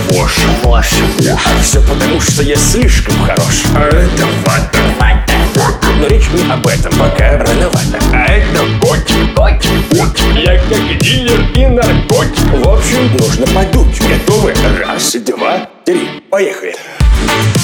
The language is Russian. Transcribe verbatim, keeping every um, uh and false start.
вошь. Вошь. Да, все потому, что я слишком хорош. А это вата. Вата. Но речь не об этом, пока рановато. А это котик. Котик. Вот, я как дилер и наркотик. В общем, нужно подуть. Готовы? Раз, два, три. Поехали.